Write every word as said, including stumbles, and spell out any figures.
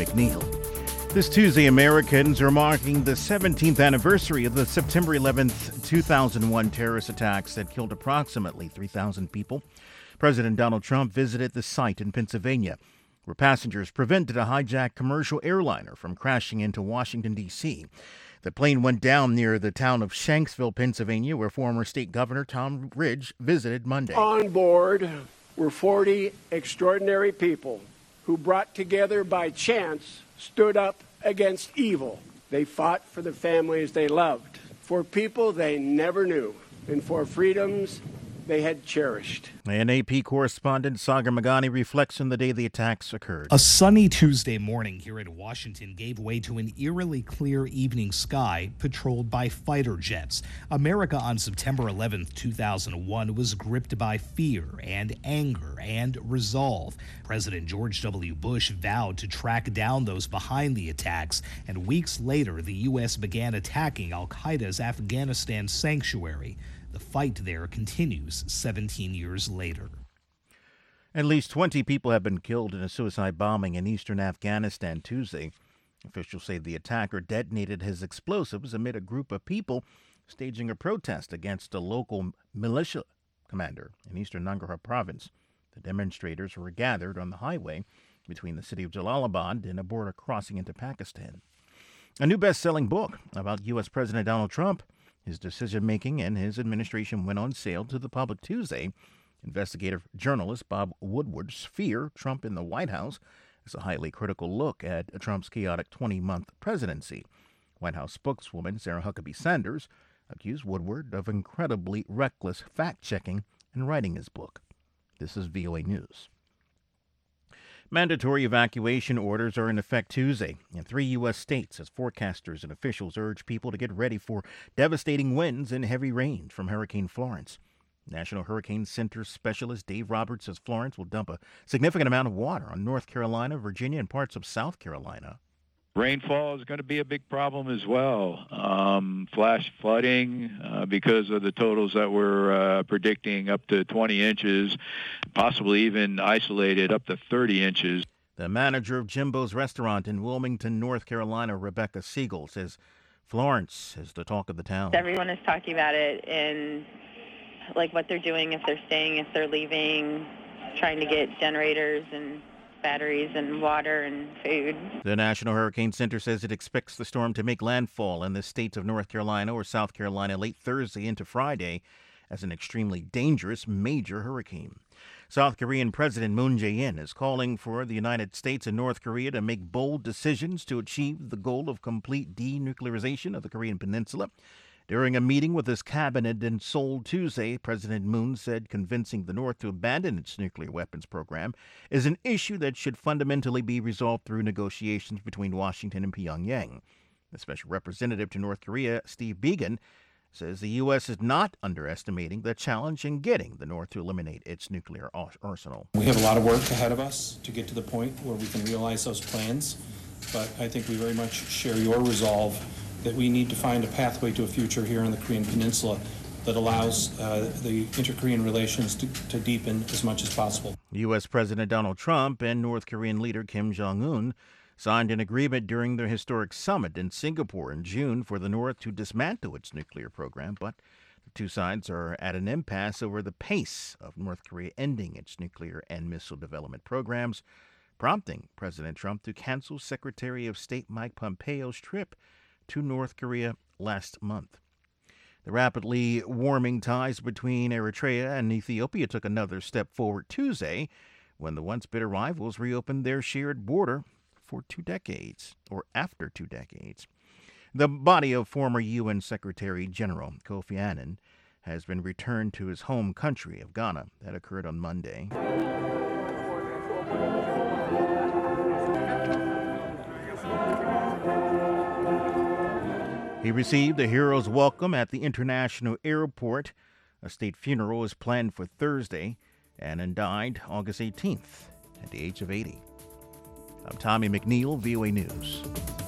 McNeil. This Tuesday, Americans are marking the seventeenth anniversary of the September eleventh, two thousand one terrorist attacks that killed approximately three thousand people. President Donald Trump visited the site in Pennsylvania, where passengers prevented a hijacked commercial airliner from crashing into Washington, D C The plane went down near the town of Shanksville, Pennsylvania, where former state governor Tom Ridge visited Monday. On board were forty extraordinary people who, brought together by chance, stood up against evil. They fought for the families they loved, for people they never knew, and for freedoms they had cherished. And A P correspondent Sagar Meghani reflects on the day the attacks occurred. A sunny Tuesday morning here in Washington gave way to an eerily clear evening sky patrolled by fighter jets. America on September eleventh, two thousand one was gripped by fear and anger and resolve. President George W. Bush vowed to track down those behind the attacks, and weeks later the U S began attacking al-Qaeda's Afghanistan sanctuary. The fight there continues seventeen years later. At least twenty people have been killed in a suicide bombing in eastern Afghanistan Tuesday. Officials say the attacker detonated his explosives amid a group of people staging a protest against a local militia commander in eastern Nangarhar province. The demonstrators were gathered on the highway between the city of Jalalabad and a border crossing into Pakistan. A new best-selling book about U S. President Donald Trump, his decision-making, and his administration went on sale to the public Tuesday. Investigative journalist Bob Woodward's Fear, Trump in the White House is a highly critical look at Trump's chaotic twenty-month presidency. White House spokeswoman Sarah Huckabee Sanders accused Woodward of incredibly reckless fact-checking in writing his book. This is V O A News. Mandatory evacuation orders are in effect Tuesday in three U S states as forecasters and officials urge people to get ready for devastating winds and heavy rain from Hurricane Florence. National Hurricane Center specialist Dave Roberts says Florence will dump a significant amount of water on North Carolina, Virginia, and parts of South Carolina. Rainfall is going to be a big problem as well. Um, flash flooding uh, because of the totals that we're uh, predicting up to twenty inches, possibly even isolated up to thirty inches. The manager of Jimbo's restaurant in Wilmington, North Carolina, Rebecca Siegel, says Florence is the talk of the town. Everyone is talking about it and like what they're doing, if they're staying, if they're leaving, trying to get generators and batteries and water and food. The National Hurricane Center says it expects the storm to make landfall in the states of North Carolina or South Carolina late Thursday into Friday as an extremely dangerous major hurricane. South Korean President Moon Jae-in is calling for the United States and North Korea to make bold decisions to achieve the goal of complete denuclearization of the Korean Peninsula. During a meeting with his cabinet in Seoul Tuesday, President Moon said convincing the North to abandon its nuclear weapons program is an issue that should fundamentally be resolved through negotiations between Washington and Pyongyang. The special representative to North Korea, Steve Biegun, says the U S is not underestimating the challenge in getting the North to eliminate its nuclear arsenal. We have a lot of work ahead of us to get to the point where we can realize those plans, but I think we very much share your resolve that we need to find a pathway to a future here in the Korean Peninsula that allows uh, the inter-Korean relations to, to deepen as much as possible. U S. President Donald Trump and North Korean leader Kim Jong-un signed an agreement during their historic summit in Singapore in June for the North to dismantle its nuclear program, but the two sides are at an impasse over the pace of North Korea ending its nuclear and missile development programs, prompting President Trump to cancel Secretary of State Mike Pompeo's trip to North Korea last month. The rapidly warming ties between Eritrea and Ethiopia took another step forward Tuesday when the once bitter rivals reopened their shared border for two decades, or after two decades. The body of former U N Secretary General Kofi Annan has been returned to his home country of Ghana. That occurred on Monday. He received a hero's welcome at the international airport. A state funeral is planned for Thursday. Annan died August eighteenth at the age of eighty. I'm Tommy McNeil, V O A News.